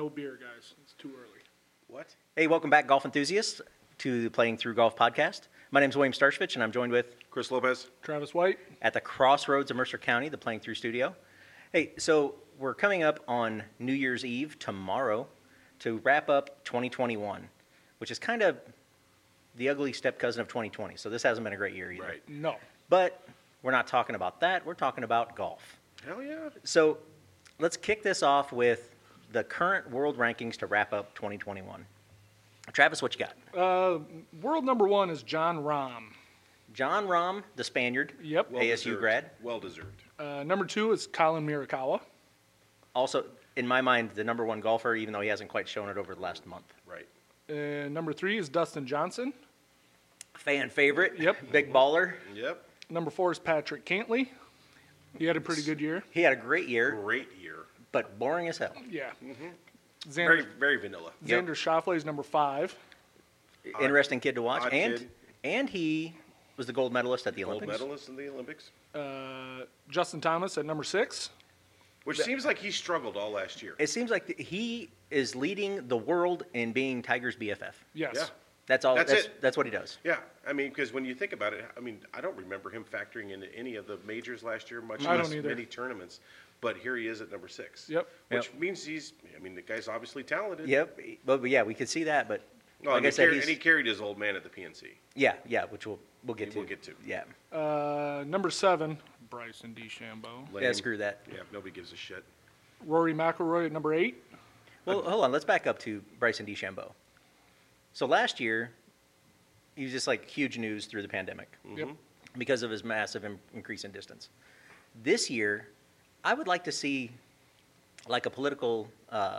no beer, guys. It's too early. What? Hey, welcome back, golf enthusiasts, to the Playing Through Golf podcast. My name is William Starshvich, and I'm joined with Chris Lopez. Travis White. at the crossroads of Mercer County, the Playing Through studio. Hey, so we're coming up on New Year's Eve tomorrow to wrap up 2021, which is kind of the ugly step cousin of 2020. So this hasn't been a great year either. Right. No. But we're not talking about that. We're talking about golf. Hell yeah. So let's kick this off with the current world rankings to wrap up 2021. Travis, what you got? World number one is John Rahm. John Rahm, the Spaniard, Yep. ASU grad. Well deserved. Number two is Colin Morikawa. Also, in my mind, the number one golfer, even though he hasn't quite shown it over the last month. Right. And number three is Dustin Johnson. Fan favorite. Yep. Big baller. Yep. Number four is Patrick Cantley. He had a pretty good year. He had a great year, Great year. but boring as hell. Yeah. Very, Xander, very vanilla. Yep. Xander Schauffele is number five. Interesting kid to watch. odd And kid. and he was the gold medalist at the Gold Olympics. medalist in the Olympics. Justin Thomas at number six. Which seems like he struggled all last year. It seems like he is leading the world in being Tiger's BFF. Yes. Yeah. That's all. That's it. That's what he does. Yeah, I mean, because when you think about it, I mean, I don't remember him factoring into any of the majors last year, much I less don't either. many tournaments. But here he is at number 6. Yep. Which means I mean, the guy's obviously talented. Yep. But yeah, we could see that. But Oh, like and, I said, and he carried his old man at the PNC. yeah, which we'll get to. We'll get to. Yeah. Number seven, Bryson DeChambeau. Yeah. Screw that. Yeah, nobody gives a shit. Rory McIlroy at number eight. Well, hold on. Let's back up to Bryson DeChambeau. So last year, he was just like huge news through the pandemic Yep. because of his massive increase in distance. This year, I would like to see like a political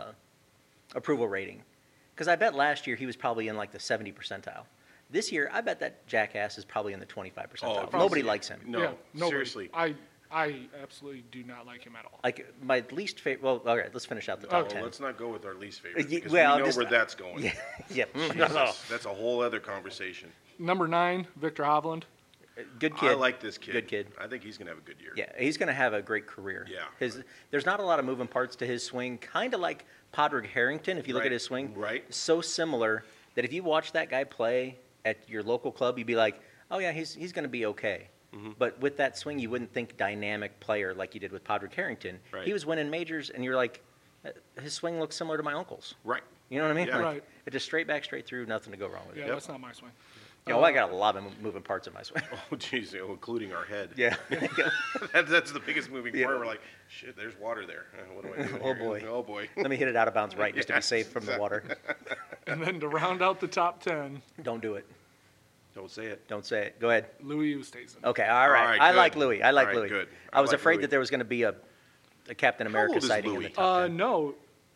approval rating, because I bet last year he was probably in like the 70 percentile. This year, I bet that jackass is probably in the 25 percentile. Nobody likes him. No, Yeah, nobody. seriously. I absolutely do not like him at all. Like my least favorite. Well, all right, let's finish out the top Okay. 10. Let's not go with our least favorite Ye- because well, we know just- where that's going. Yeah, yeah. Jesus, that's a whole other conversation. Number nine, Victor Hovland. Good kid. I like this kid. Good kid. I think he's gonna have a good year. Yeah, he's going to have a great career. Yeah. There's not a lot of moving parts to his swing, kind of like Padraig Harrington, if you look Right, at his swing. right. So similar that if you watch that guy play at your local club, you'd be like, oh, yeah, he's going to be okay. Mm-hmm. But with that swing, you wouldn't think dynamic player like you did with Padraig Harrington. Right. He was winning majors, and you're like, his swing looks similar to my uncle's. Right. You know what I mean? Yeah. Like, Right. It just straight back, straight through, nothing to go wrong with Yeah, it. Yep. that's not my swing. You know, I got a lot of moving parts in my swing. Oh, geez, including our head. Yeah. That's the biggest moving Yeah. part. We're like, shit, there's water there. What do I do? Oh, here? boy. Oh, boy. Let me hit it out of bounds right just to be Yes, safe from the water. And then to round out the top 10, Don't do it. Don't say it. Don't say it. Go ahead. Louis Oosthuizen. Okay, all right. All right, I good. like Louis. I like All right, Louis. good. I was I like afraid Louis. that there was going to be a Captain America old is sighting in the Louis? top 10. No,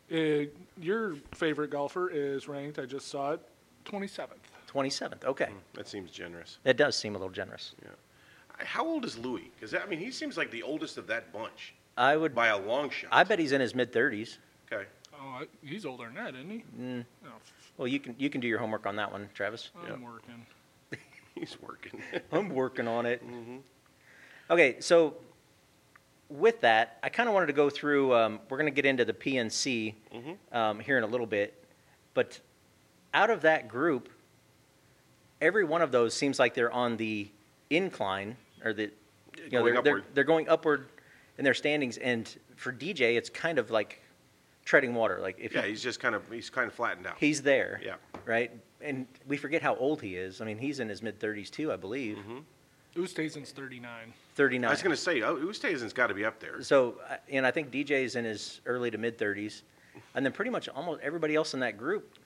your favorite golfer is ranked, I just saw it, 27th. 27th. Okay. That seems generous. That does seem a little generous. Yeah. How old is Louis? Because I mean, he seems like the oldest of that bunch I would. by a long shot. I bet he's in his mid 30s. Okay. Oh, he's older than that, isn't he? Oh, Well, you can do your homework on that one, Travis. I'm working. He's working. I'm working on it. Okay, so with that, I kind of wanted to go through. We're going to get into the PNC here in a little bit, but out of that group, every one of those seems like they're on the incline, or the Going upward. they're going upward in their standings. And for DJ, it's kind of like treading water. Like if Yeah, he's kind of flattened out. he's there, Yeah. right? And we forget how old he is. I mean, he's in his mid 30s too, I believe. Oosthuizen's 39. 39. I was going to say, Oosthuizen's got to be up there. So, and I think DJ's in his early to mid 30s, and then pretty much almost everybody else in that group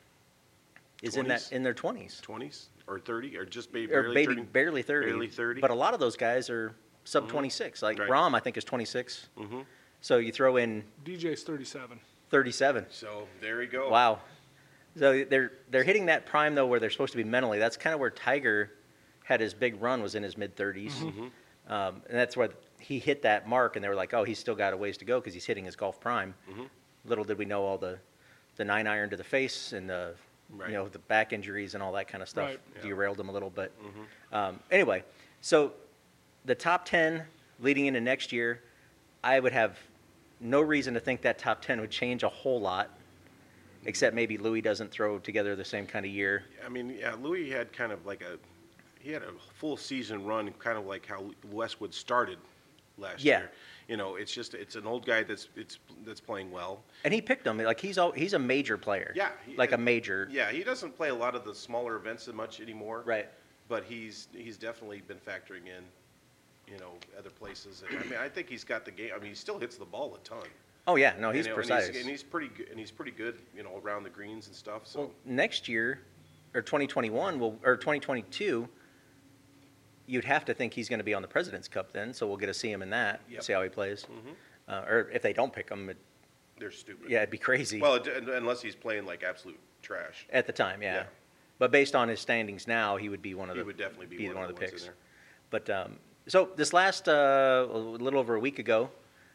is 20s? in their 20s, 20s or 30 or just maybe or barely 30. barely 30. Barely 30. But a lot of those guys are sub 26. Like Right. Rahm, I think is 26. So you throw in DJ's 37. 37. So there you go. Wow. So they're hitting that prime though where they're supposed to be mentally. That's kind of where Tiger had his big run, was in his mid 30s, and that's where he hit that mark. And they were like, "Oh, he's still got a ways to go because he's hitting his golf prime." Little did we know all the 9-iron to the face and the Right. the back injuries and all that kind of stuff Right. Yeah. derailed him a little bit. Anyway, so the top 10 leading into next year, I would have no reason to think that top 10 would change a whole lot. except maybe Louis doesn't throw together the same kind of year. I mean, yeah, Louis had kind of like he had a full season run, kind of like how Westwood started last Yeah. year. You know, it's an old guy that's playing well. And he picked him. Like, he's a major player. Yeah. Like a major. Yeah, he doesn't play a lot of the smaller events as much anymore. Right. But he's definitely been factoring in, you know, other places. And, I mean, I think he's got the game. I mean, he still hits the ball a ton. Oh, yeah. No, he's You know, precise. and he's pretty good. And he's pretty good, you know, around the greens and stuff. So Well, next year, or 2021, or 2022, you'd have to think he's going to be on the President's Cup then, so we'll get to see him in that, Yep. see how he plays. Or if they don't pick him, they're stupid. yeah, it'd be crazy Well, unless he's playing like absolute trash. at the time, yeah. Yeah. But based on his standings now, he would be one of He the would definitely be one of the ones in picks. there. But so this last a little over a week ago,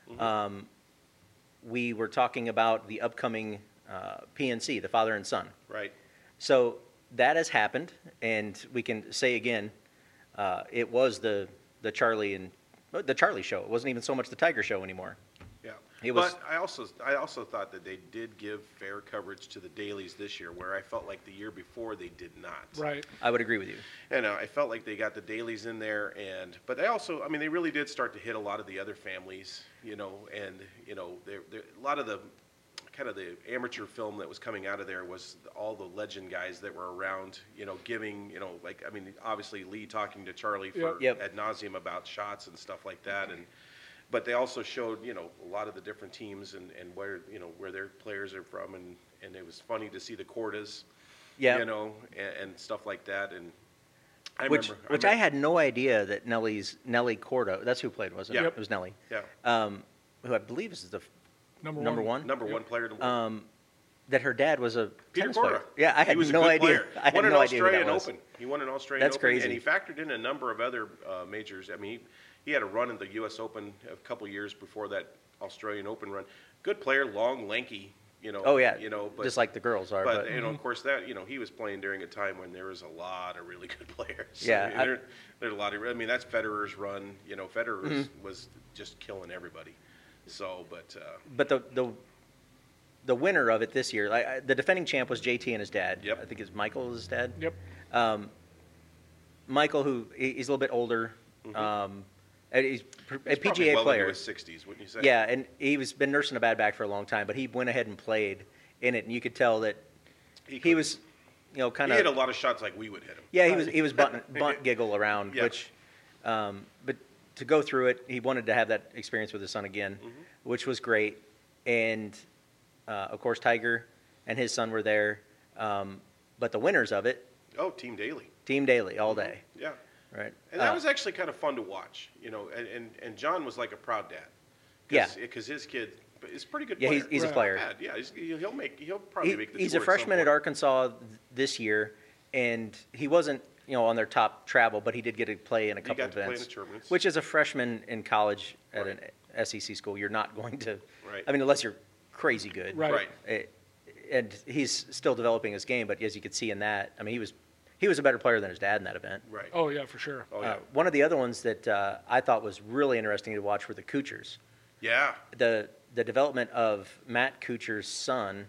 we were talking about the upcoming PNC, the father and son. Right. So that has happened, and we can say again, it was the Charlie show. It wasn't even so much the Tiger show anymore. Yeah. It was- But I also thought that they did give fair coverage to the dailies this year, where I felt like the year before they did not. Right. I would agree with you. And I felt like they got the dailies in there, but they also, I mean, they really did start to hit a lot of the other families, you know, and you know, a lot of the kind of the amateur film that was coming out of there was all the legend guys that were around, you know, giving, you know, like, I mean, obviously Lee talking to Charlie for Yep. ad nauseum about shots and stuff like that, but they also showed, you know, a lot of the different teams and where, you know, where their players are from, and it was funny to see the Cordas, Yeah. you know, and stuff like that, and I Which remember, I had no idea that Nelly Cordo, that's who played, wasn't it? Yeah. It was Nelly. yeah, Who I believe is the Number one. number one player to win. that her dad was a Peter tennis player. Corda. Yeah, I He had was a no good idea. player. I had Won an no idea who that Australian was. Open. He won an Australian That's Open, crazy. and he factored in a number of other majors. I mean, he had a run in the U.S. Open a couple years before that Australian Open run. Good player, long, lanky. You know. Oh yeah, You know, but just like the girls are. But you know, of course, that you know, he was playing during a time when there was a lot of really good players. Yeah, I mean, there's a lot of. I mean, that's Federer's run. You know, Federer was just killing everybody. So, But the winner of it this year, the defending champ was JT and his dad. Yep. I think it's Michael, his dad. Yep. Michael, who he's a little bit older, and he's a he's probably PGA well player. into his 60s, wouldn't you say? Yeah, and he was been nursing a bad back for a long time, but he went ahead and played in it, and you could tell that he could. was, you know, kind He hit a of. lot of shots like we would hit him. Yeah, he was bunt giggle around, Yeah. which, but to go through it, he wanted to have that experience with his son again, which was great, and of course Tiger and his son were there, but the winners of it, Oh, Team Daly. Team Daly all day, Yeah. right? And that was actually kind of fun to watch, you know, and John was like a proud dad. Yeah. Because his kid is a pretty good Yeah, player. he's a Right. player. Bad. Yeah, he'll probably make the He's tour a at some freshman at point. Arkansas this year, and he wasn't, you know, on their top travel, but he did get to play in a couple got to play in events. the tournaments. Which, as a freshman in college at Right. an SEC school, you're not going to. Right. I mean, unless you're crazy good. Right. Right. And he's still developing his game, but as you could see in that, I mean, he was a better player than his dad in that event. Right. Oh yeah, for sure. Oh, yeah. One of the other ones that I thought was really interesting to watch were the Kuchers. Yeah. The development of Matt Kuchar's son,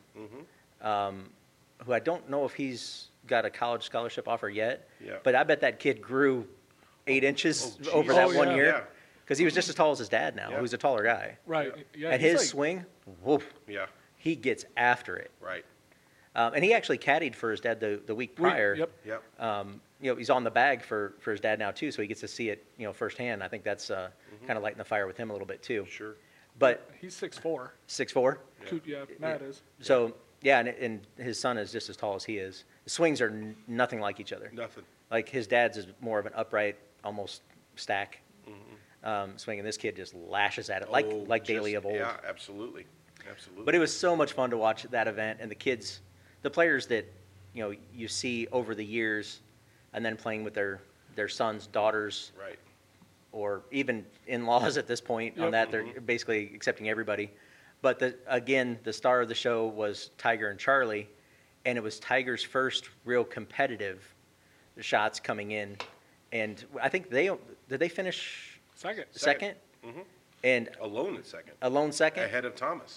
who I don't know if he's got a college scholarship offer yet, Yeah. but I bet that kid grew 8 inches geez. over that Oh, one yeah. year. Yeah. Because he was just as tall as his dad now, Yeah. who's a taller guy. Right. Yeah. And he's his like- swing, woof, Yeah. he gets after it. Right. And he actually caddied for his dad the week prior. Yep. Yep. You know, he's on the bag for his dad now too, so he gets to see it, you know, firsthand. I think that's kind of lighting the fire with him a little bit too. Sure. But He's 6'4". 6'4". Yeah, Matt is. So yeah, and his son is just as tall as he is. The swings are nothing like each other. Nothing. Like his dad's is more of an upright, almost stack swing, and this kid just lashes at it like Oh, Daly just- of old. Yeah, absolutely. Absolutely. But it was so much fun to watch that event, and the kids, the players that you see over the years, and then playing with their sons, daughters, Right. or even in-laws at this point. On Yep. that, they're basically accepting everybody. But again, the star of the show was Tiger and Charlie, and it was Tiger's first real competitive shots coming in, and I think did they finish Second. second? And Alone at second. a lone second. Ahead of Thomas.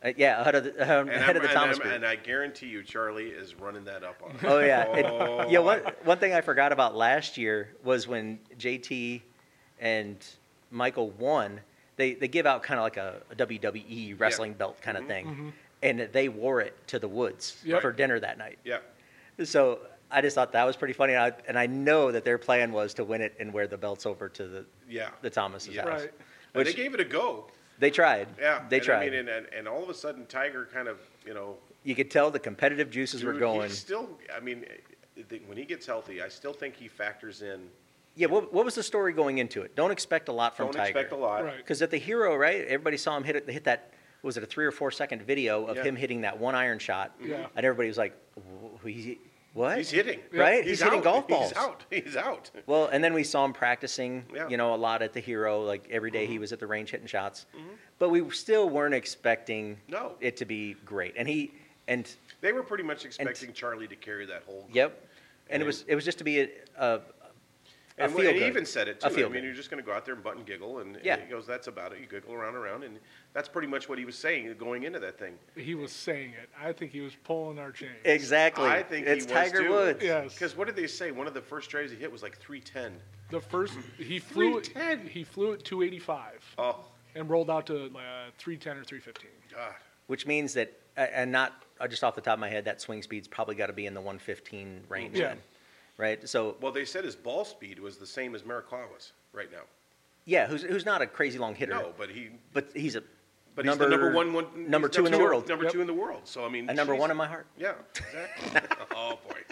Yeah, ahead of the Thomas group. And I guarantee you, Charlie is running that up on it. Oh yeah. Oh, Yeah. One thing I forgot about last year was when JT and Michael won. They give out kind of like a WWE wrestling belt kind of thing, and they wore it to the woods for dinner that night. Yeah. So I just thought that was pretty funny, and I know that their plan was to win it and wear the belts over to the Thomas's house. Right. And they gave it a go. They tried. Yeah. They tried. I mean, and all of a sudden, Tiger kind of, You could tell the competitive juices were going. He's still, I mean, when he gets healthy, I still think he factors in. Yeah, what was the story going into it? Don't expect a lot from Don't Tiger. expect a lot. Right. Because at the Hero, right, everybody saw him hit that, was it a 3 or 4 second video of him hitting that one iron shot? Yeah. And everybody was like, what? He's hitting. Right? He's hitting out. golf balls. He's out. Well, and then we saw him practicing, Yeah. a lot at the Hero. Like every day he was at the range hitting shots. But we still weren't expecting No. it to be great. And They were pretty much expecting Charlie to carry that whole. yep. And it was just to be a And feel he good. even said it A too. feel I mean, good. you're just going to go out there and butt and giggle, and Yeah. he goes, "That's about it." You giggle around, and that's pretty much what he was saying going into that thing. He was saying it. I think he was pulling our chain. Exactly. I think it's he was Tiger too. Woods. Yes. Because what did they say? One of the first drives he hit was like 310. The first he flew it. 310. He flew it 285 Oh and rolled out to 310 or 315. God. Which means that, and not just off the top of my head, that swing speed's probably got to be in the 115 range Yeah. then, right? So, Well, they said his ball speed was the same as Marikawa's right now. yeah, who's not a crazy long hitter, No, but he's he's number the number one, number he's 2 in the world, Number 2 in the world. So I mean, and number jeez. 1 in my heart. Yeah, exactly. Oh boy.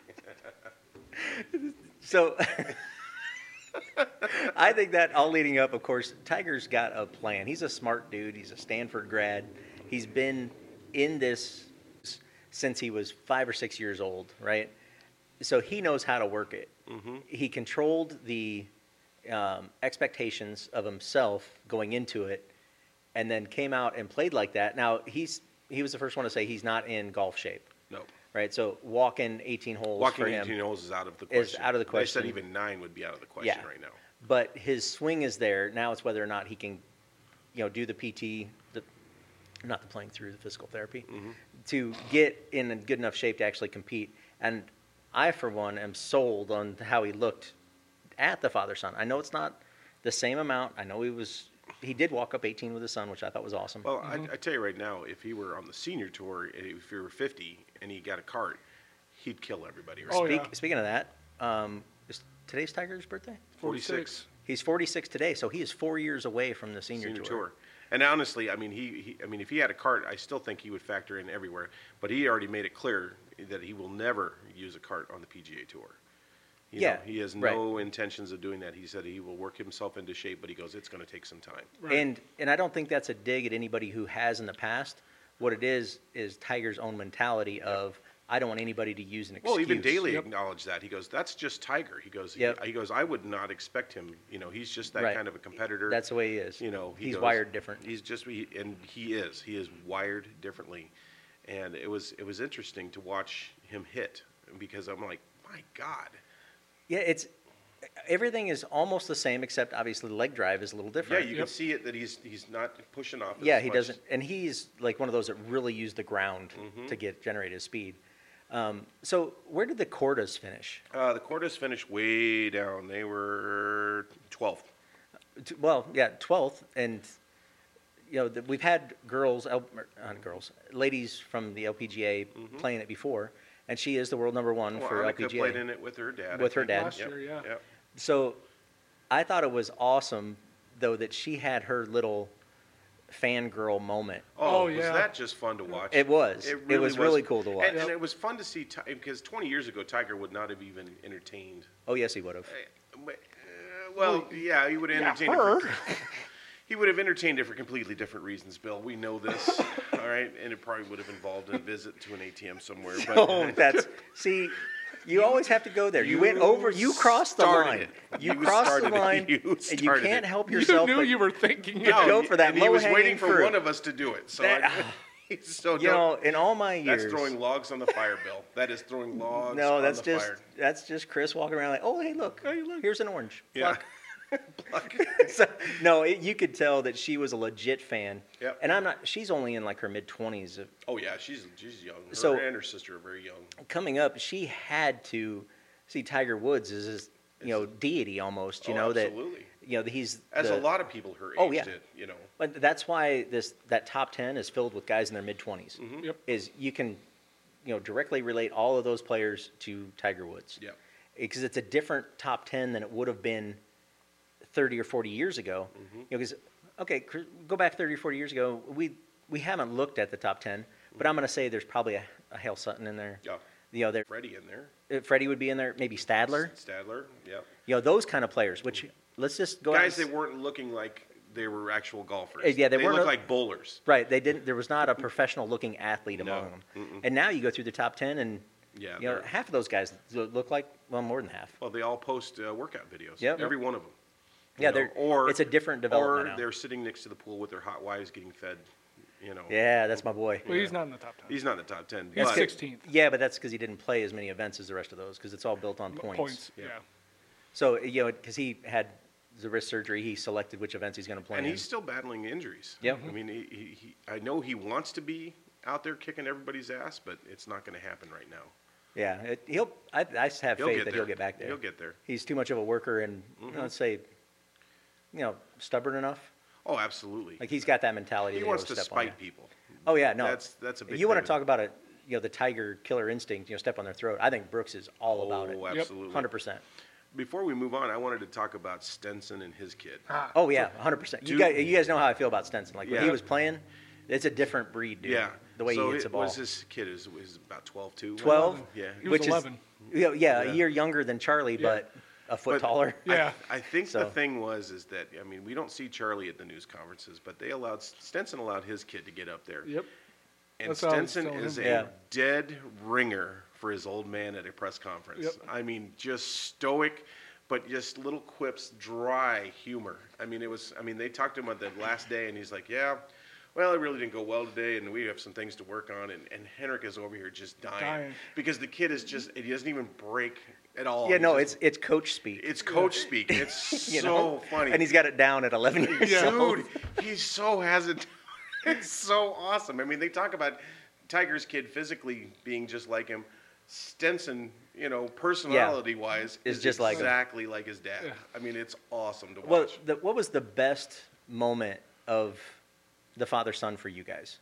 So, I think that all leading up, of course, Tiger's got a plan. He's a smart dude. He's a Stanford grad. He's been in this since he was 5 or 6 years old, right? So he knows how to work it. He controlled the expectations of himself going into it, and then came out and played like that. Now he was the first one to say he's not in golf shape, No. right? So walking 18 holes Walking for him 18 holes is out of the is question. out of the They question. said even 9 would be out of the question Yeah. right now. But his swing is there. Now it's whether or not he can, do the PT, not the playing through the physical therapy, to get in a good enough shape to actually compete. And I, for one, am sold on how he looked at the father-son. I know it's not the same amount. I know he did walk up 18 with his son, which I thought was awesome. Well, I tell you right now, if he were on the senior tour, if he were 50 and he got a cart, he'd kill everybody. Right? Oh, yeah. Speaking of that, is today's Tiger's birthday? 46. He's 46 today, so he is 4 years away from the senior tour. And honestly, I mean, if he had a cart, I still think he would factor in everywhere. But he already made it clear that he will never use a cart on the PGA Tour. You know, he has no intentions of doing that. He said he will work himself into shape, but he goes, it's going to take some time. Right. And I don't think that's a dig at anybody who has in the past. What it is Tiger's own mentality of, I don't want anybody to use an excuse. Well, even Daly acknowledged that. He goes, that's just Tiger. He goes, he goes, I would not expect him. He's just that kind of a competitor. That's the way he is. He's wired different. He's just, and he is. He is wired differently. And it was interesting to watch him hit because I'm like, my God. Yeah, everything is almost the same, except obviously the leg drive is a little different. Yeah, you can see it that he's not pushing off. Yeah, he doesn't, and he's like one of those that really use the ground to generate his speed. So where did the Cordas finish? The Cordas finished way down. They were 12th. Well, yeah, 12th, and we've had ladies from the LPGA playing it before, and she is the world number 1 for Annika LPGA. played in it with her dad. With her dad. Last year, yeah. Yep. So I thought it was awesome, though, that she had her little fangirl moment. Oh, Oh, was yeah. that just fun to watch? It was. It was really cool to watch. And it was fun to see, because 20 years ago, Tiger would not have even entertained. Oh, yes, he would have. Well, yeah, he would have entertained her. it. He would have entertained it for completely different reasons, Bill. We know this, all right? And it probably would have involved a visit to an ATM somewhere. But Oh, see, you always have to go there. You went over, you crossed the started line. it. You You crossed the started it. line, You and you started can't it. help You yourself. knew but you were thinking. No, go for that and he was low-hanging waiting for fruit. one of us to do it. So, so in all my years, that's throwing logs on the fire, Bill. That is throwing logs no, on that's the just fire. that's just Chris walking around like, oh, hey, look, here's an orange. Yeah. Fuck. So, no, you could tell that she was a legit fan. Yep. And I'm not. She's only in like her mid-20s. Oh yeah, she's young. Her So- and her sister are very young. Coming up, she had to see Tiger Woods as his, deity almost. You know Absolutely. that he's As the, a lot of people her age Oh, yeah. did, you know. But that's why that top 10 is filled with guys in their mid-20s. Yep. Is you can, directly relate all of those players to Tiger Woods. Yeah. Because it's a different top 10 than it would have been 30 or 40 years ago. Because go back 30 or 40 years ago, we haven't looked at the top 10, but I'm going to say there's probably a Hale Sutton in there. Yeah. There, Freddie in there. Freddie would be in there, maybe Stadler. Stadler. Yeah. Those kind of players. Which let's just go Guys out. that weren't looking like they were actual golfers. Yeah, they they weren't looked look- like bowlers. Right, they didn't. There was not a professional-looking athlete among them. And now you go through the top 10, and Yeah. half of those guys look like more than half. Well, they all post workout videos. Yep. Every one of them. Yeah, You know, it's a different development Or now. they're sitting next to the pool with their hot wives getting fed. Yeah, that's my boy. Well, he's not in the top 10. He's not in the top 10. He's but 16th. Yeah, but that's because he didn't play as many events as the rest of those, because it's all built on points. Yeah. So because he had the wrist surgery, he selected which events he's going to play. And in. he's still battling injuries. Yep. I mean, I know he wants to be out there kicking everybody's ass, but it's not going to happen right now. Yeah, I have He'll faith get that there. he'll get back there. He'll get there. He's too much of a worker and let's say, stubborn enough. Oh, absolutely. Like he's got that mentality. He that wants he'll to step on you. spite people. Oh yeah, no, That's a big You want to thing. talk about it? The Tiger killer instinct. Step on their throat. I think Brooks is all about it. Oh, absolutely. 100%. Before we move on, I wanted to talk about Stenson and his kid. Oh yeah, 100%. You guys know how I feel about Stenson. Like when he Yeah. was playing, it's a different breed, dude. Yeah. The way so he hits the ball. Was this kid is about 12 too? 12? Yeah. He was Which 11. is Yeah. a year younger than Charlie, but a foot But taller. Yeah. I think So- the thing is that I mean we don't see Charlie at the news conferences, but Stenson allowed his kid to get up there. Yep. And That's what I was Stenson telling is him. a Yeah. dead ringer for his old man at a press conference. Yep. I mean, just stoic, but just little quips, dry humor. I mean, they talked to him on the last day, and he's like, yeah, well, it really didn't go well today, and we have some things to work on. And Henrik is over here just dying. Because the kid is he doesn't even break at all. Yeah, He's no, just- it's coach speak. it's coach speak. It's so know? funny. And he's got it down at 11 years old. Dude, he so has it. It's so awesome. I mean, they talk about Tiger's kid physically being just like him. Stenson, personality-wise, Is just like him. exactly like his dad. I mean, it's awesome to Well, watch. what was the best moment of the father-son for you guys?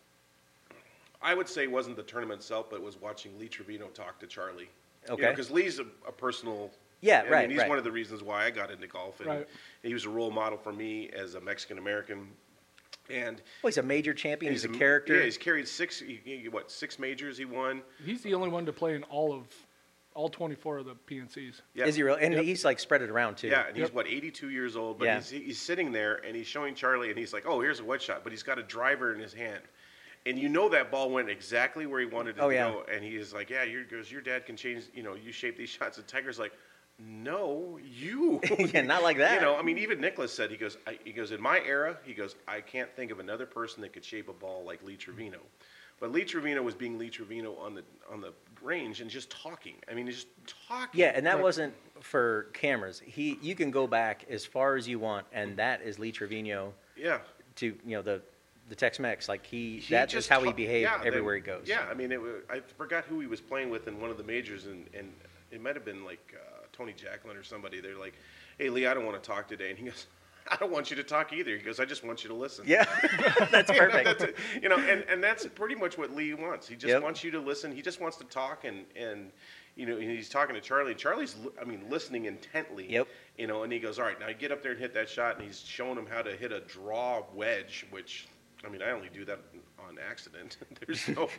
I would say it wasn't the tournament itself, but it was watching Lee Trevino talk to Charlie. Okay. Because Lee's a personal. Yeah, I right, mean, he's right. one of the reasons why I got into golf, and Right. he was a role model for me as a Mexican American. And Well, he's a major champion. He's a Yeah, character. he's carried six majors he won. He's the only one to play in all 24 of the PNCs. Yeah. Is he real? And he's like spread it around too. Yeah, and he's Yep. 82 years old, but Yeah. he's sitting there and he's showing Charlie, and he's like, "Oh, here's a wedge shot," but he's got a driver in his hand, and that ball went exactly where he wanted it Oh, to yeah. go, and he's like, "Yeah, your dad can change, you shape these shots." And Tiger's like, "No, you." Yeah, not like that. I mean, even Nicholas said, he goes, in my era, I can't think of another person that could shape a ball like Lee Trevino. But Lee Trevino was being Lee Trevino on the range and just talking. I mean, he's just talking. Yeah, and that wasn't for cameras. You can go back as far as you want, and that is Lee Trevino Yeah. to the Tex-Mex. Like He that's just just how he talk- behaved yeah, everywhere then- he goes. Yeah, I mean, I forgot who he was playing with in one of the majors, and it might have been like Tony Jacklin or somebody. They're like, "Hey, Lee, I don't want to talk today," and he goes, "I don't want you to talk either." He goes, "I just want you to listen." Yeah, that's perfect. That's it. And that's pretty much what Lee wants. He just Yep. wants you to listen. He just wants to talk, and he's talking to Charlie. Charlie's, listening intently. Yep. And he goes, "All right, now get up there and hit that shot," and he's showing him how to hit a draw wedge, which, I only do that on accident. There's no,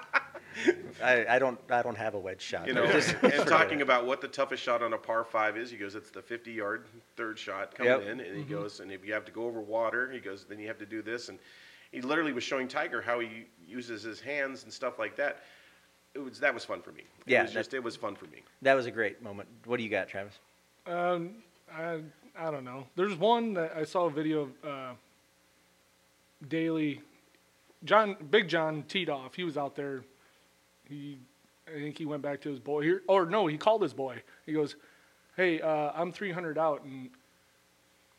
I don't have a wedge shot. Just and forget talking it. about what the toughest shot on a par 5 is. He goes, "It's the 50-yard third shot coming Yep. in," and he goes, "And if you have to go over water," he goes, "then you have to do this." And he literally was showing Tiger how he uses his hands and stuff like that. That was fun for me. Yeah, It was fun for me. That was a great moment. What do you got, Travis? I don't know. There's one that I saw a video of Daly. Big John teed off. He was out there. I think he went back to his boy here. Or no, he called his boy. He goes, "Hey, I'm 300 out, and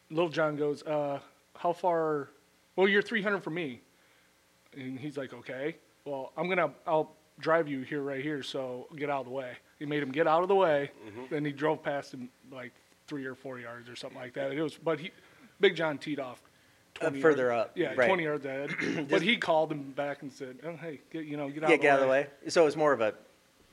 Little John goes, how far? Well, you're 300 from me. And he's like, okay. Well, I'll drive you here, right here, so get out of the way. He made him get out of the way. Then he drove past him like 3 or 4 yards or something like that. Big John teed off 20 further yards. up, Yeah, right. 20 yards ahead. But he called him back and said, oh, hey, get out of the way. Get out of the way. So it was more of a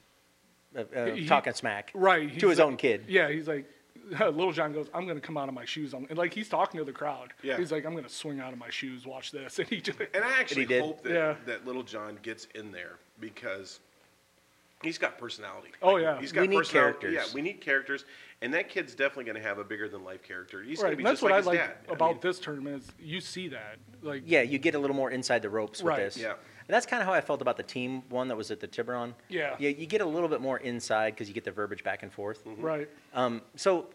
talking smack Right. to his like- own kid. Yeah, he's like, Little John goes, I'm going to come out of my shoes. And like, he's talking to the crowd. Yeah. He's like, I'm going to swing out of my shoes. Watch this. And he just, And I actually did. hope that, Yeah. that Little John gets in there because he's got personality. Oh, yeah. He's got We need personality. characters. Yeah, we need characters. And that kid's definitely going to have a bigger than life character. He's right. going to be And that's just what like I his like dad. I about mean, this tournament is you see that. Like, Yeah, you get a little more inside the ropes with Right. this. Yeah. And that's kind of how I felt about the team one that was at the Tiburon. Yeah. Yeah, you get a little bit more inside because you get the verbiage back and forth. right. So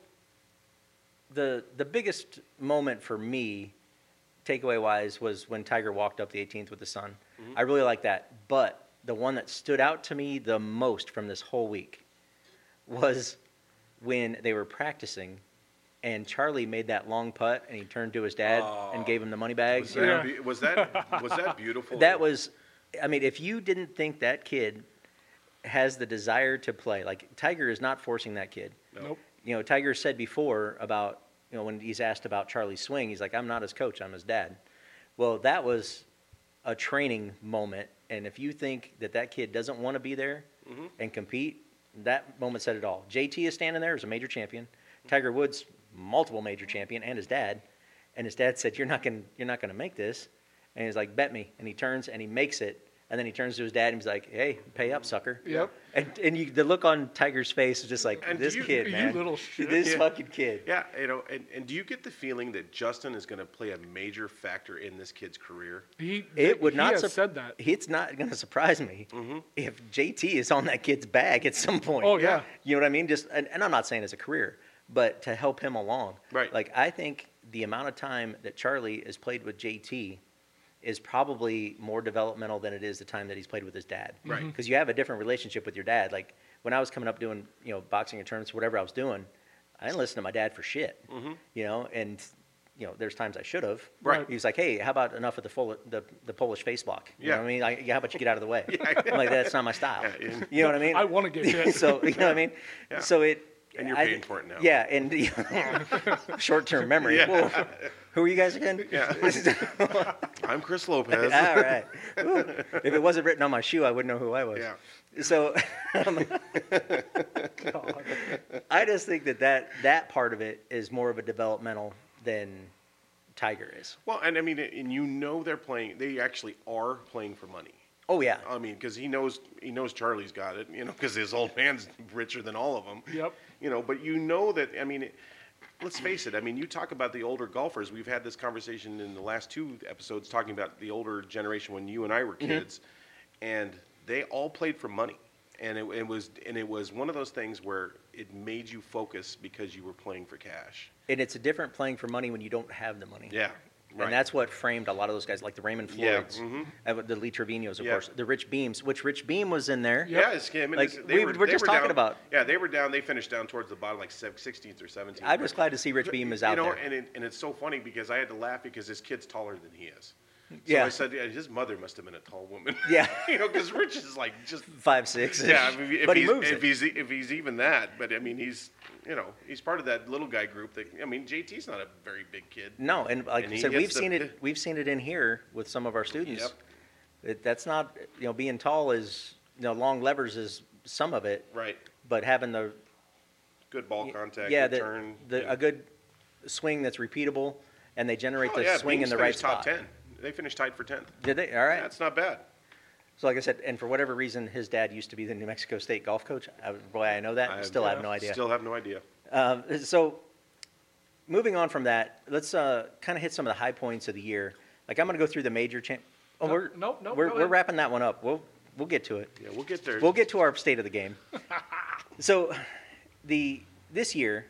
the biggest moment for me, takeaway wise, was when Tiger walked up the 18th with the sun. I really like that. But the one that stood out to me the most from this whole week was when they were practicing and Charlie made that long putt and he turned to his dad and gave him the money bags. was, you know? that, be- was that beautiful? That was, I mean, if you didn't think that kid has the desire to play, like Tiger is not forcing that kid. Nope. You know, Tiger said before about, you know, when he's asked about Charlie's swing, he's like, I'm not his coach, I'm his dad. Well, that was a training moment. And if you think that that kid doesn't want to be there and compete, that moment said it all. JT is standing there as a major champion. Tiger Woods, multiple major champion, and his dad. And his dad said, you're not going to make this. And he's like, bet me. And he turns and he makes it. And then he turns to his dad and he's like, hey, pay up, sucker. Yep. And the look on Tiger's face is just like, And this do you- kid, you man. little shit. This Yeah. fucking kid. Yeah, you know, and do you get the feeling that Justin is going to play a major factor in this kid's career? It would he not has said that. It's not going to surprise me if JT is on that kid's bag at some point. Oh, yeah. You know what I mean? Just and I'm not saying as a career, but to help him along. Right. Like I think the amount of time that Charlie has played with JT is probably more developmental than it is the time that he's played with his dad. Right. Because you have a different relationship with your dad. Like when I was coming up doing, you know, boxing or tournaments, whatever I was doing, I didn't listen to my dad for shit. You know, and you know, there's times I should have. Right. He was like, "Hey, how about enough of the Polish face block? You know Yeah. what I mean? Like, how about you get out of the way?" I'm like, that's not my style. Yeah, You know what I mean? I want to get hit. So you know what I mean? Yeah. So it. And you're paying for it now. Yeah, and short-term memory. Yeah. Whoa. Who are you guys again? Yeah. I'm Chris Lopez. All right. Woo. If it wasn't written on my shoe, I wouldn't know who I was. Yeah. So God. I just think that part of it is more of a developmental than Tiger is. Well, and I mean, and you know they actually are playing for money. Oh yeah. I mean, because he knows Charlie's got it, you know, because his old man's richer than all of them. Yep. You know, but you know that, I mean, let's face it. I mean, you talk about the older golfers. We've had this conversation in the last 2 episodes talking about the older generation when you and I were kids, and they all played for money. And it was one of those things where it made you focus because you were playing for cash. And it's a different playing for money when you don't have the money. Yeah. Right. And that's what framed a lot of those guys, like the Raymond Yeah, Floyds, the Lee Trevino's, of Yeah. course, the Rich Beams, which Rich Beam was in there. Yeah, it's him. Like, They we're they just talking down- about- Yeah, they were down. They finished down towards the bottom, like 16th or 17th. I'm just glad to see Rich Beam is out you know, there. And it's so funny because I had to laugh because his kid's taller than he is. So Yeah. I said, yeah, his mother must have been a tall woman. Yeah. You know, because Rich is like just 5'6". yeah. I mean, but he moves it. if he's even that, but I mean, he's he's part of that little guy group. That I mean, JT's not a very big kid. No, and like And I he said, hits we've seen it in here with some of our students. Yep. That's not, you know, being tall is, you know, long levers is some of it, Right. but having the Good ball contact. yeah, good turn. Yeah. a good swing that's repeatable, and they generate Oh, the yeah, swing Beams in the right finished top spot. 10. They finished tied for 10th. Did they? All right. That's not bad. So like I said, and for whatever reason, his dad used to be the New Mexico State golf coach. Boy, I know that. I have no idea. Still have no idea. So moving on from that, let's kind of hit some of the high points of the year. Like I'm going to go through the major champ. Oh, Nope, go we're ahead. wrapping that one up. We'll get to it. Yeah, we'll get there. We'll get to our state of the game. So this year,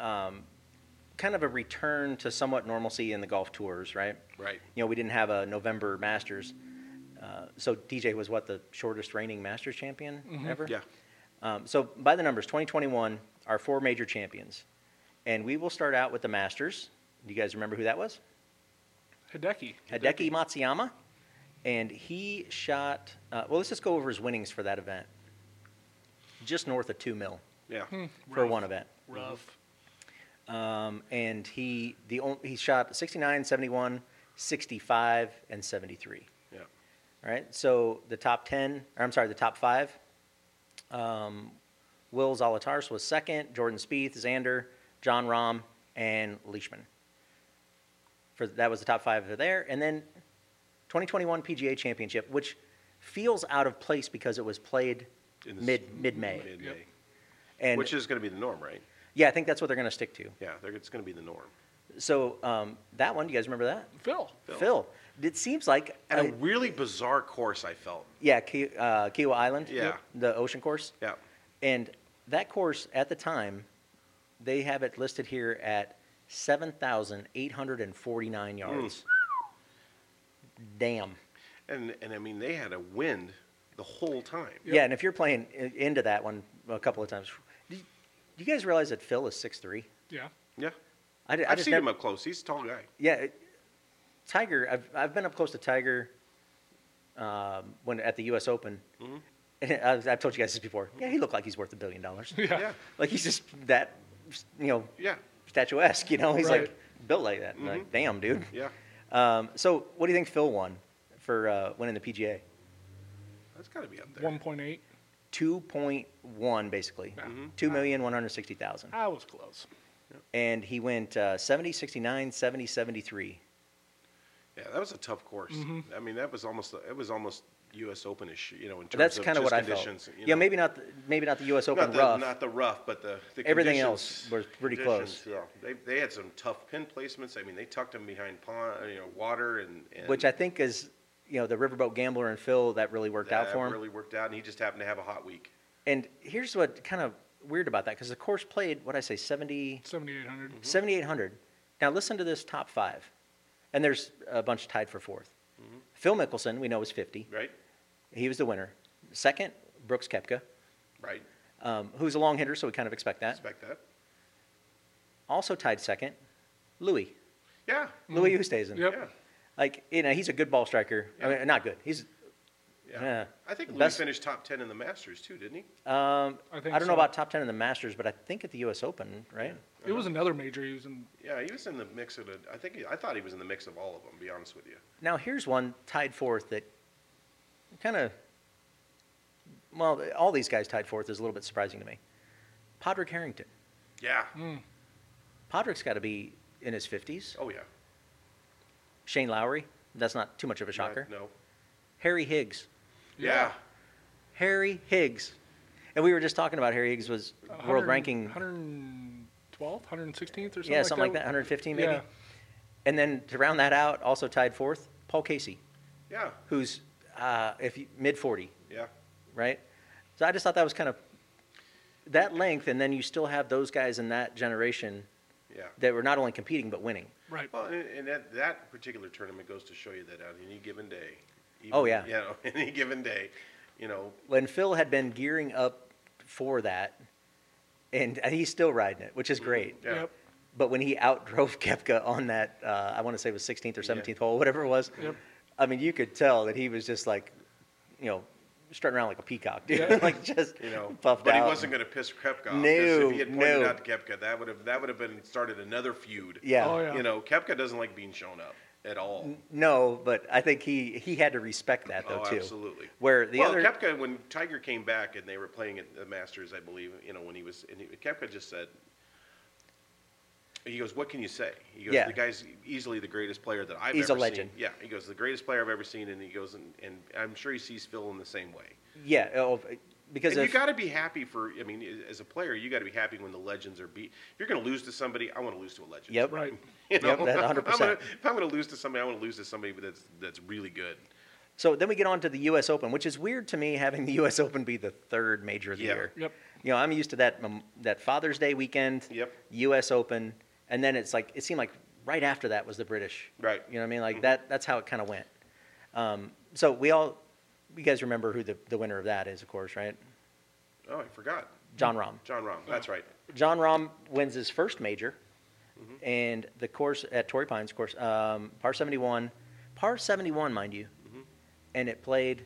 kind of a return to somewhat normalcy in the golf tours, right? Right. You know, we didn't have a November Masters. So DJ was what, the shortest reigning Masters champion ever? Yeah. So by the numbers, 2021, our 4 major champions. And we will start out with the Masters. Do you guys remember who that was? Hideki. Hideki Matsuyama. And he shot, well, let's just go over his winnings for that event. Just north of $2 million Yeah. for Rough. one event. Rough. And he shot 69, 71, 65, and 73. Yeah. All right, so the top 10, or I'm sorry, the top 5. Will Zalatoris was second, Jordan Spieth, Xander, John Rahm, and Leishman. That was the top 5 there. And then 2021 PGA Championship, which feels out of place because it was played In the mid-May. Mid-May. Yep. And Which is going to be the norm, right? yeah, I think that's what they're going to stick to. Yeah, it's going to be the norm. So that one, do you guys remember that? Phil. Phil. It seems like And a really bizarre course, I felt. yeah, Kiawah Island. Yeah. The ocean course. Yeah. And that course at the time, they have it listed here at 7,849 yards. Damn. And I mean, they had a wind the whole time. Yep. Yeah, and if you're playing into that one a couple of times, do you guys realize that Phil is 6'3"? Yeah. Yeah. I I've just seen never- him up close. He's a tall guy. Yeah, Tiger. I've been up close to Tiger when at the U.S. Open. Mm-hmm. And I've told you guys this before. Yeah, he looked like he's worth $1 billion. Yeah. Like he's just that, Yeah. statuesque. He's Right. like built like that. Like, damn, dude. Yeah. So what do you think Phil won for winning the PGA? That's got to be up there. 1.8. 2.1 basically. Yeah. 2,160,000. I was close. And he went 70, 69, 70, 73. Yeah, that was a tough course. Mm-hmm. I mean, it was almost U.S. Open-ish, in terms That's of kind of just what I felt. conditions. Yeah, maybe not the U.S. Open rough. Not the rough, but the Everything conditions- else was pretty conditions, close. Yeah, they had some tough pin placements. I mean, they tucked them behind pond, water, and Which I think is, the Riverboat Gambler and Phil, that really worked out that for him. really worked out, and he just happened to have a hot week. And here's what kind of weird about that, because the course played, 70, 7,800. 7,800. Now listen to this top 5. And there's a bunch tied for 4th. Phil Mickelson, we know, is 50. Right? He was the winner. Second, Brooks Koepka, Right. who's a long hitter, so we kind of expect that. Expect that. Also tied second, Louis. Yeah. Louis Oosthuizen. Yep. Yeah. Like, he's a good ball striker. I mean, not good. He's Yeah. I think Louis best- finished top 10 in the Masters too, didn't he? I think don't know so. about top 10 in the Masters, but I think at the U.S. Open, right? It was another major he was in. Yeah, he was in the mix of I thought he was in the mix of all of them. To be honest with you. Now, here's one tied 4th that kind of, well, all these guys tied 4th is a little bit surprising to me. Padraig Harrington. Yeah. Padraig's got to be in his 50s. Oh yeah. Shane Lowry. That's not too much of a shocker. No. Harry Higgs. Yeah. Harry Higgs. And we were just talking about Harry Higgs was world 100 ranking, 112th, 116th or something. yeah, something like that, 115 maybe. Yeah. And then to round that out, also tied 4th, Paul Casey, Yeah. who's mid 40, Yeah. right? So I just thought that was kind of that length, and then you still have those guys in that generation Yeah. that were not only competing but winning. Right. Well, and that particular tournament goes to show you that on any given day. Oh, yeah. Any given day, When Phil had been gearing up for that, and he's still riding it, which is great. Yeah. Yep. But when he outdrove Koepka on that, I want to say it was 16th or 17th hole, whatever it was. Yep. I mean, you could tell that he was just like, strutting around like a peacock, dude. Yeah. like just puffed but out. he wasn't going to piss Koepka off. 'Cause No, if he had pointed no. out to Koepka, that would have been started another feud. Yeah. Oh, yeah. Koepka doesn't like being shown up at all. No, but I think he had to respect that though Oh, too. absolutely. Where the other Koepka, when Tiger came back and they were playing at the Masters, I believe, when he was, Koepka just said, he goes, "What can you say?" He goes, Yeah. "The guy's easily the greatest player that I've He's ever a legend. seen." Yeah, he goes, "The greatest player I've ever seen," and he goes, and I'm sure he sees Phil in the same way. because And if, you got to be happy for. I mean, as a player, you got to be happy when the legends are beat. If you're going to lose to somebody, I want to lose to a legend. Yep. Right. Yep, that's 100%. If I'm going to lose to somebody, I want to lose to somebody that's really good. So then we get on to the U.S. Open, which is weird to me having the U.S. Open be the third major of the Yeah. year. Yep. I'm used to that Father's Day weekend, Yep. U.S. Open, and then it seemed like right after that was the British. Right. You know what I mean? Like that's how it kind of went. So you guys remember who the winner of that is, of course, right? Oh, I forgot. John Rahm. John Rahm. That's right. John Rahm wins his first major, and the course at Torrey Pines, course, par 71, mind you, and it played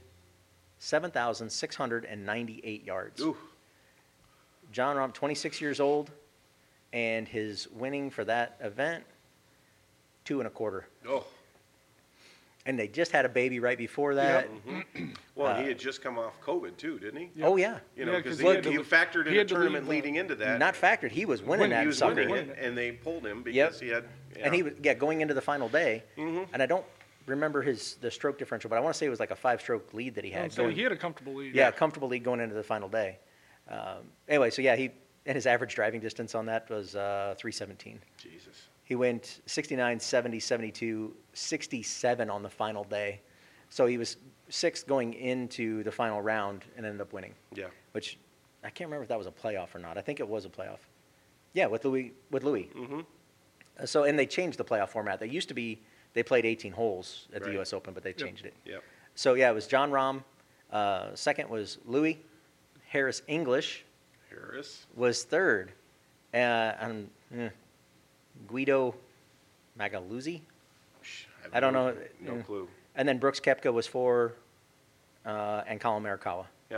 7,698 yards. Ooh. John Rahm, 26 years old, and his winning for that event, 2.25. Oh. And they just had a baby right before that. Well, he had just come off COVID too, didn't he? Oh yeah, You know, Yeah, because 'cause he factored in he a had to tournament leave, leading into that. not factored. He was winning He that was sucker. winning it, and they pulled him because Yep. he had. And he was going into the final day, Mm-hmm. and I don't remember the stroke differential, but I want to say it was like a 5-stroke lead that he had. So he had a comfortable lead. Yeah, a comfortable lead going into the final day. Anyway, so yeah, and his average driving distance on that was 317. Jesus. He went 69, 70, 72, 67 on the final day. So he was sixth going into the final round and ended up winning. Yeah. Which I can't remember if that was a playoff or not. I think it was a playoff. Yeah, with Louis. Mm-hmm. So, and they changed the playoff format. They used to be, they played 18 holes at the Right. U.S. Open, but they changed it. Yep. So, yeah, it was John Rahm. Second was Louis. Harris English Harris. was third. And Guido Magaluzzi. have I don't no- know. No clue. And then Brooks Koepka was four, and Colin Morikawa. Yeah.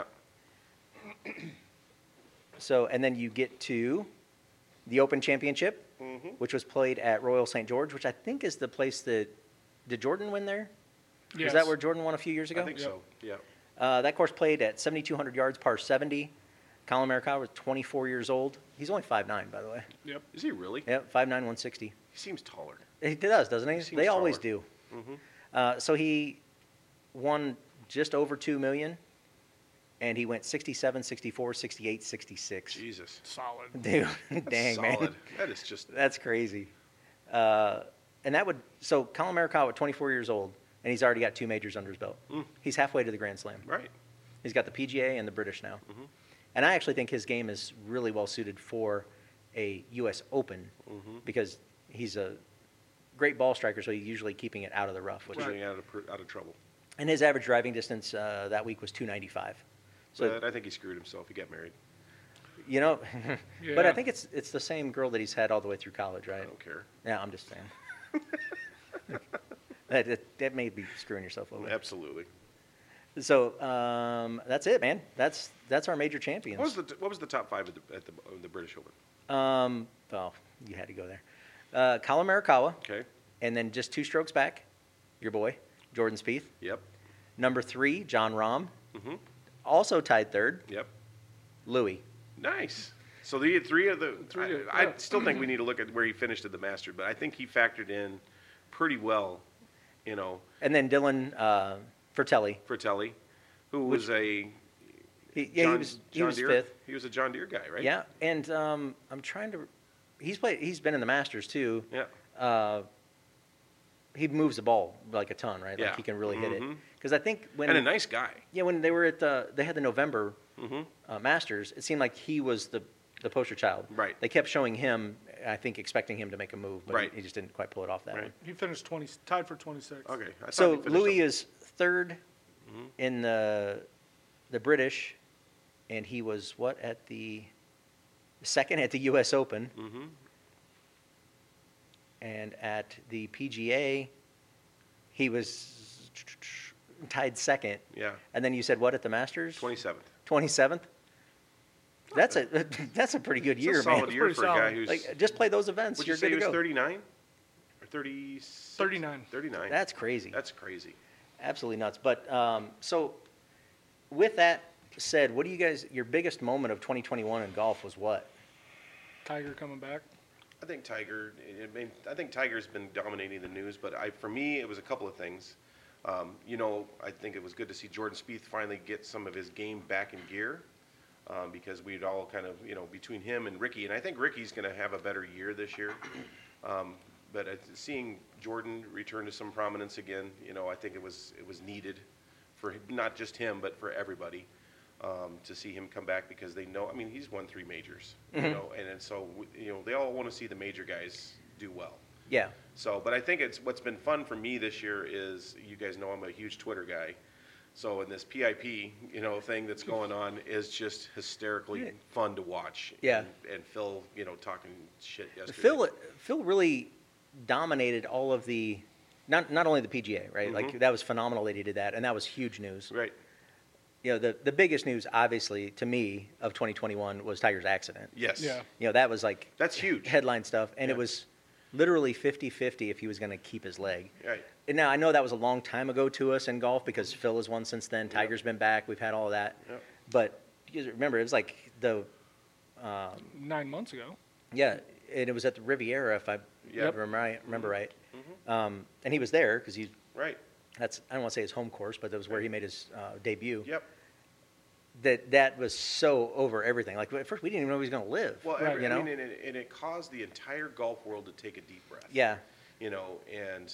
So, and then you get to the Open Championship, which was played at Royal St. George, which I think is the place that, did Jordan win there? Yes. Is that where Jordan won a few years ago? I think so. Yeah. That course played at 7,200 yards, par 70. Colin Morikawa was 24 years old. He's only 5'9", by the way. Yep. Is he really? Yep, 5'9", 160. He seems taller. He does, doesn't he? seems They always taller. do. So he won just over $2 million, and he went 67, 64, 68, 66. Jesus. Solid. Dude, That's dang, solid. man. That is just. That's crazy. And that would, so Colin Morikawa at 24 years old, and he's already got 2 majors under his belt. He's halfway to the Grand Slam. Right. He's got the PGA and the British now. And I actually think his game is really well suited for a U.S. Open because he's a great ball striker, so he's usually keeping it out of the rough. Which, Getting out of trouble. And his average driving distance that week was 295. So, But I think he screwed himself. He got married. you know, but I Yeah. think it's the same girl that he's had all the way through college, I right? don't care. Yeah, I'm just saying. that may be screwing yourself over. Absolutely. So that's it, man. That's our major champions. What was the top 5 at the British Open? Well, you had to go there. Colin Morikawa, Okay. and then just 2 strokes back, your boy, Jordan Spieth. Yep. Number 3, John Rahm, Mhm. also tied third, Yep. Louis. Nice. So the 3 of the. I yeah. still think we need to look at where he finished at the Masters, but I think he factored in pretty well, you know, And then Dylan Fratelli. Fratelli, who was a. He John, was John Deere. fifth. He was a John Deere guy, right? Yeah, and I'm trying to. He's been in the Masters too. Yeah. He moves the ball like a ton, right? Yeah. Like he can really hit it. Mhm. Because I think when And a nice guy. yeah, when they were at they had the November Masters, it seemed like he was the poster child. Right. They kept showing him, I think, expecting him to make a move, but Right. he just didn't quite pull it off that Right. one. He finished tied for 26. Okay. I thought So he finished Louis up- is third in the British, and he was what at the second at the U.S. Open, and at the PGA, he was tied second. Yeah. And then you said what at the Masters? 27th. 27th. That's a pretty good year, It's a solid man. year pretty for a guy solid. who's. Like just play those events, would you're you say good he to was go. 39 or 36? 39. 39. That's crazy. That's crazy. Absolutely nuts. But so, with that said, what do you guys? Your biggest moment of 2021 in golf was what? Tiger coming back. I think Tiger. I think Tiger's been dominating the news, but for me, it was a couple of things. You know, I think it was good to see Jordan Spieth finally get some of his game back in gear, because we'd all kind of, you know, between him and Ricky, and I think Ricky's going to have a better year this year. But seeing Jordan return to some prominence again, you know, I think it was needed for not just him, but for everybody. To see him come back because they know. I mean, he's won 3 majors, you know, and so you know they all want to see the major guys do well. Yeah. So, but I think what's been fun for me this year is, you guys know I'm a huge Twitter guy, So in this PIP, thing that's going on is just hysterically fun to watch. Yeah. And Phil, talking shit yesterday. Phil really dominated all of the, not only the PGA, right? Like that was phenomenal that he did that, and that was huge news. Right. The biggest news, obviously, to me of 2021 was Tiger's accident. Yes. Yeah. That was like That's huge. headline stuff, and Yeah. it was literally 50-50 if he was going to keep his leg. Right. And now I know that was a long time ago to us in golf because Phil has won since then. Tiger's been back. We've had all of that. Yep. But you guys remember, it was like 9 months ago. and it was at the Riviera, if I Yep. remember right. And he was there because Right. I don't want to say his home course, but that was where he made his debut. Yep. That was so over everything. Like at first, we didn't even know he was going to live. Well, Right. you know? and it caused the entire golf world to take a deep breath. Yeah. And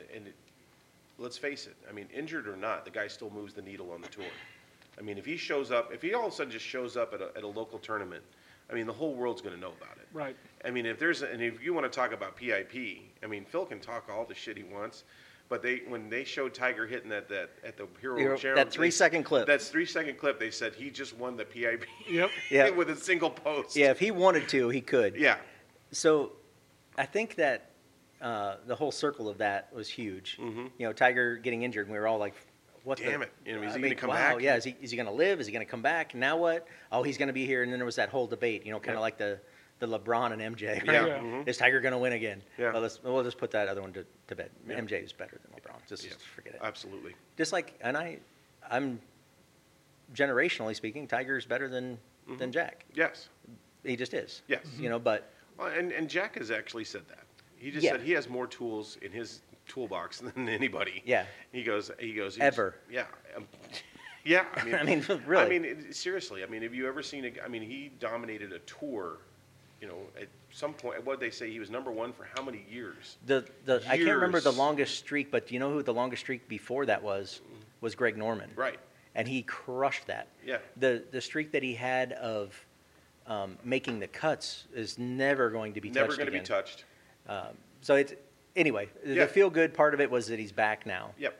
let's face it. I mean, injured or not, the guy still moves the needle on the tour. I mean, if he all of a sudden just shows up at a local tournament, I mean, the whole world's going to know about it. Right. I mean, if you want to talk about PIP, I mean, Phil can talk all the shit he wants, but when they showed Tiger hitting at the Hero Challenge, that 3-second clip. That's 3-second clip. They said he just won the PIP. Yep. Yeah. With a single post. Yeah, if he wanted to, he could. Yeah. So I think that the whole circle of that was huge. Tiger getting injured, and we were all like, what Damn it. Is he I gonna come wow, back? Yeah, is he going to live? Is he going to come back? Now what? Oh, he's going to be here. And then there was that whole debate, kind of like the LeBron and MJ. Right? Yeah. Yeah. Mhm. Is Tiger going to win again? Yeah. Well, we'll just put that other one to bed. Yeah. MJ is better than LeBron. Just Yeah. forget it. Absolutely. Just like, and I'm generationally speaking, Tiger's better than Jack. Yes. He just is. Yes. But Well, and Jack has actually said that. He just Yeah. said he has more tools in his toolbox than anybody. Yeah. He goes. Ever. Yeah. Yeah. I mean, I mean, really. I mean, seriously. I mean, have you ever seen I mean, he dominated a tour. At some point, what did they say? He was number one for how many years? I can't remember the Years. longest streak, but do you know who the longest streak before that was? Was Greg Norman. Right. And he crushed that. Yeah. The streak that he had of making the cuts is never going to be Never touched going to be again. touched. So it's anyway. Yeah. The feel good part of it was that he's back now. Yep.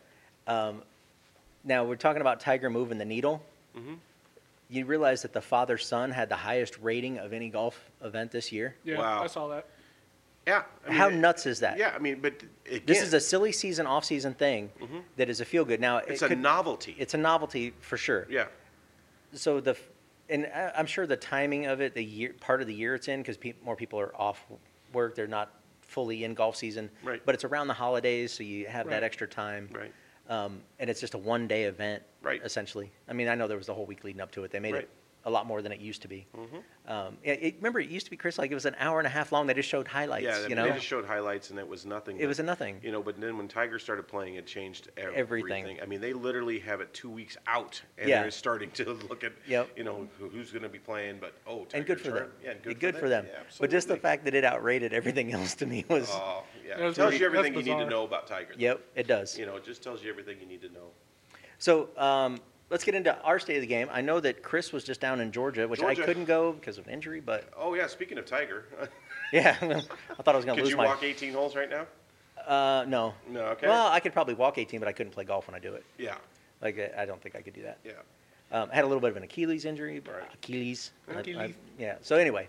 Now we're talking about Tiger moving the needle. Mm-hmm. You realize that the father-son had the highest rating of any golf event this year. Yeah. Wow. I saw that. Yeah. I mean, How nuts is that? Yeah. I mean, but again, This is a silly season, off-season thing that is a feel-good. Now it's a novelty. It's a novelty for sure. Yeah. So I'm sure the timing of it, part of the year it's in, because more people are off work, they're not fully in golf season. Right. But it's around the holidays, so you have that Right. extra time. Right. And it's just a one-day event, Right. essentially. I mean, I know there was the whole week leading up to it. They made Right. it a lot more than it used to be. Remember, it used to be, Chris, like it was an hour and a half long. They just showed highlights. Yeah. I mean, know, they just showed highlights, and it was nothing. it was a nothing. But then when Tiger started playing, it changed everything. Everything. I mean, they literally have it 2 weeks out, and Yeah. they're starting to look at, Yep. who's going to be playing. But Tiger And good for them. Yeah, and good for them. Yeah, But just the absolutely. fact that it outrated everything else to me was. Oh, yeah. It It was tells pretty- you everything you that's need to bizarre. know about Tiger. Yep, it does. It just tells you everything you need to know. So let's get into our state of the game. I know that Chris was just down in Georgia, which I Georgia. couldn't go because of an injury, but Oh, yeah. Speaking of Tiger, yeah, I thought I was going to could lose you my. walk 18 holes right now? No. No, okay. Well, I could probably walk 18, but I couldn't play golf when I do it. Yeah. Like I don't think I could do that. Yeah. I had a little bit of an Achilles injury. But Right. Achilles. Achilles. Yeah. So anyway,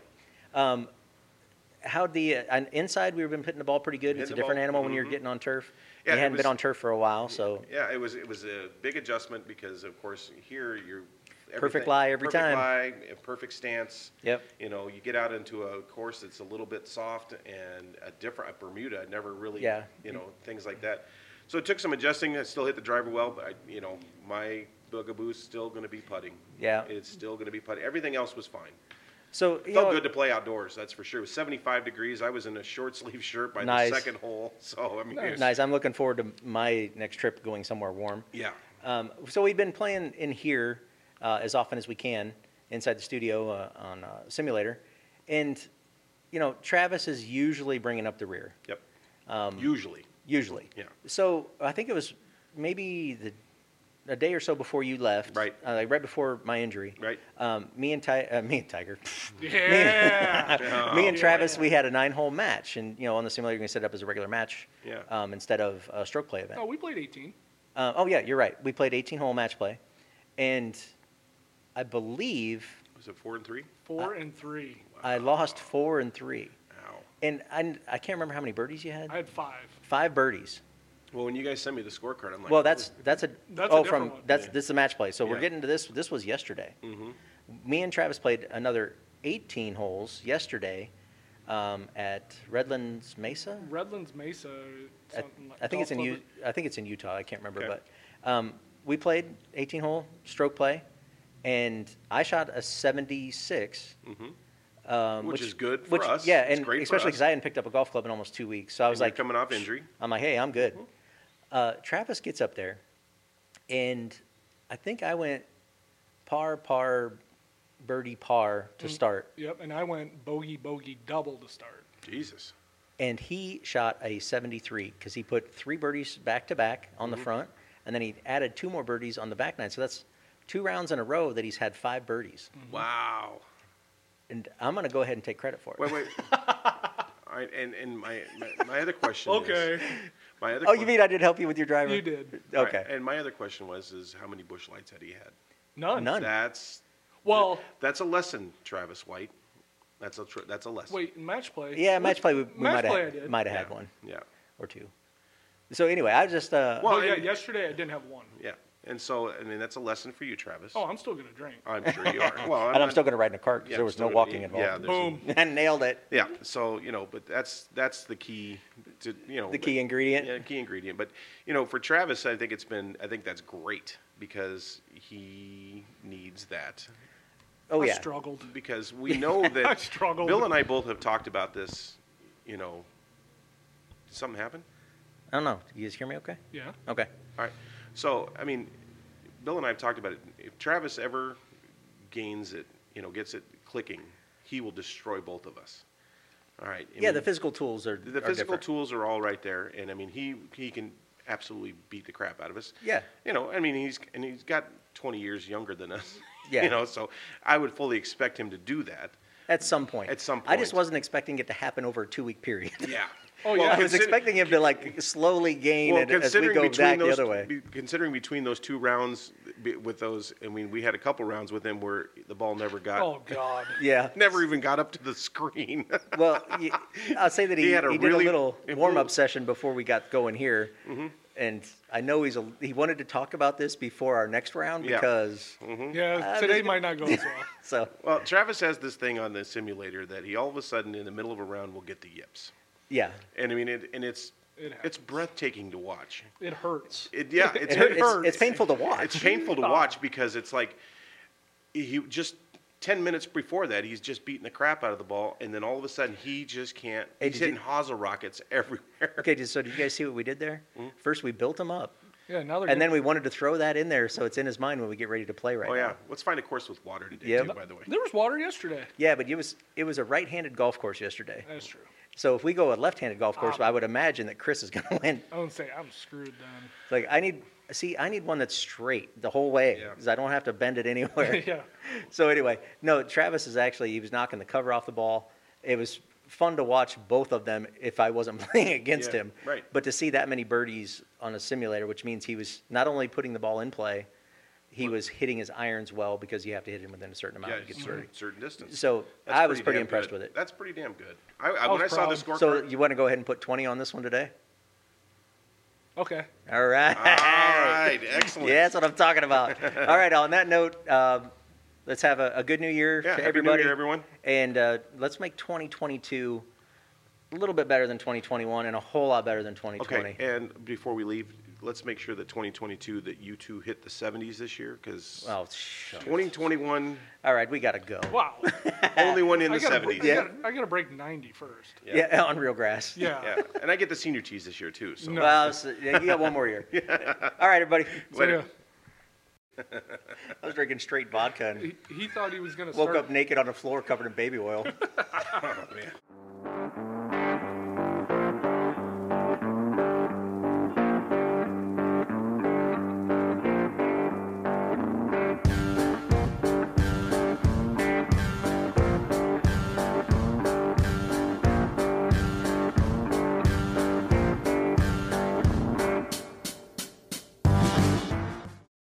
how inside we've been hitting the ball pretty good. Hitting It's a the different ball, animal when you're getting on turf. Yeah, you it hadn't was- been on turf for a while, so Yeah, it was a big adjustment because, of course, here you're Perfect lie every perfect time. lie, a perfect stance. Yep. You get out into a course that's a little bit soft and a Bermuda. I never really, Yeah. things like that. So it took some adjusting. I still hit the driver well, but my bugaboo's still going to be putting. Yeah. It's still going to be putting. Everything else was fine. so Felt good to play outdoors, that's for sure. It was 75 degrees. I was in a short sleeve shirt by Nice. the second hole. So, I mean, it was- Nice. I'm looking forward to my next trip going somewhere warm. yeah. So we've been playing in here as often as we can inside the studio on simulator, and Travis is usually bringing up the rear. Yep. Um, Usually. Usually. Yeah. So I think it was maybe a day or so before you left. Right. Like right before my injury. Right. Me and Tiger. Yeah. Me and Travis, we had a 9-hole match, and on the simulator, you can set it up as a regular match. Yeah. Instead of a stroke play event. Oh, we played 18. Oh yeah, you're right. We played 18-hole match play, and I believe Was it 4 and 3? 4 and 3. I lost 4 and 3. Ow. And I can't remember how many birdies you had. I had 5. 5 birdies. Well, when you guys sent me the scorecard, I'm like, Well, that's a That's a oh different from one. that's Yeah. this is a match play. So we're Yeah. getting to this. This was yesterday. Mm-hmm. Me and Travis played another 18 holes yesterday at Redlands Mesa. Redlands Mesa. I, Something like I think it's in Golf Club. I think it's in Utah. I can't remember, Okay. but we played 18-hole stroke play, and I shot a 76. Which is good for which, us. Yeah, It's and great for especially us. because I hadn't picked up a golf club in almost 2 weeks. So I was You're like, coming off injury. I'm like, hey, I'm good. Travis gets up there, and I think I went par, birdie, par to start, Yep, and I went bogey, double to start. Jesus. and he shot a 73 because he put 3 birdies back to back on the front, and then he added 2 more birdies on the back nine. So that's 2 rounds in a row that he's had 5 birdies, Wow. and I'm going to go ahead and take credit for it. Wait. All right, and my other question is... Okay. My other Oh, you mean I did help you with your driver? You did. Okay. Right, and my other question is how many bush lights had he had? None. None. That's Well, that's a lesson, Travis White. That's a lesson. wait, match play. Yeah, match play. We Match might play I have did. might have Yeah. had one Yeah. or 2. So anyway, I just Well, Well, yeah, and- yesterday I didn't have one. Yeah. And so, I mean, that's a lesson for you, Travis. Oh, I'm still going to drink. I'm sure you are. Well, and I'm not- still going to ride in a cart because yeah, there was no still- walking yeah, involved. there's- Boom. And nailed it. Yeah. So, but that's the key to, The key ingredient. Yeah, key ingredient. But, for Travis, I think that's great because he needs that. Oh I yeah. struggled. Because we know that I struggled. Bill and I both have talked about this, Did something happen? I don't know. You guys hear me? Okay. Yeah. Okay. All right. So, I mean, Bill and I have talked about it. If Travis ever gains it, gets it clicking, he will destroy both of us. All right. I Yeah, mean, the physical tools are the are physical different. tools are all right there, and I mean, he can absolutely beat the crap out of us. Yeah. I mean, he's got 20 years younger than us. Yeah. So I would fully expect him to do that. At some point. At some I just point. wasn't expecting it to happen over a 2-week period. Yeah. Oh, Well, yeah. I was expecting him to slowly gain it as we go back the other way. Considering between those 2 rounds with those, I mean, we had a couple rounds with him where the ball never got, Oh, God. Yeah. never even got up to the screen. Well, I'll say that he had a did really- a little it warm-up blew- session before we got going here, and I know he wanted to talk about this before our next round Yeah. because Yeah, today might not go as well. so Well, Travis has this thing on the simulator that he all of a sudden in the middle of a round will get the yips, yeah. and I mean, it's It it's happens. breathtaking to watch. It hurts. It's It's painful to watch. It's painful to watch because it's like he just 10 minutes before that he's just beating the crap out of the ball, and then all of a sudden he just can't. Hey, He's did hitting hosel rockets everywhere. Okay, so did you guys see what we did there? First, we built him up, Yeah, now they're and then we wanted to throw that in there so it's in his mind when we get ready to play right Oh now. yeah, let's find a course with water today Yeah. too. By the way, There was water yesterday. Yeah, but it was a right-handed golf course yesterday. That's true. So if we go a left-handed golf course, I would imagine that Chris is going to win. I wouldn't say I'm screwed then. Like I need one that's straight the whole way Yeah. because I don't have to bend it anywhere. Yeah. So anyway, no, Travis he was knocking the cover off the ball. It was fun to watch both of them if I wasn't playing against Yeah, him. right. But to see that many birdies on a simulator, which means he was not only putting the ball in play, he was hitting his irons well because you have to hit him within a certain amount yeah, to get certain, birdie. certain distance. So That's I was pretty damn impressed good. with it. That's pretty damn good. I When I was saw the proud. scorecard, So you want to go ahead and put 20 on this one today? Okay. All right. all right, excellent. Yeah, that's what I'm talking about. All right, on that note, let's have a good new year Yeah, to Happy New everybody. Year, everyone. And let's make 2022 a little bit better than 2021 and a whole lot better than 2020. Okay, and before we leave, let's make sure that 2022 that you two hit the 70s this year because Oh, shucks. 2021 All right, we got to go. Wow. only one in the I gotta, break, 70s. I gotta break 90 first. Yeah, on real grass. Yeah. Yeah, and I get the senior tees this year too. So No. Well, yeah, you got one more year. All right, everybody. So, Later. yeah, I was drinking straight vodka and he thought he was gonna woke start. up naked on the floor covered in baby oil. Oh, man.